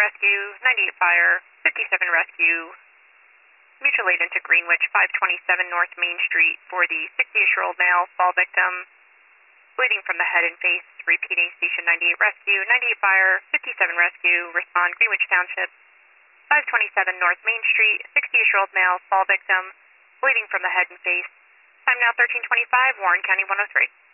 rescue, 98 fire, 57 rescue. Mutual aid into Greenwich, 527 North Main Street for the 60-ish-year-old male fall victim. Bleeding from the head and face, repeating station 98 rescue, 98 fire, 57 rescue, respond Greenwich Township, 527 North Main Street, 60-ish-year-old male fall victim, bleeding from the head and face. Time now 13:25, Warren County 103.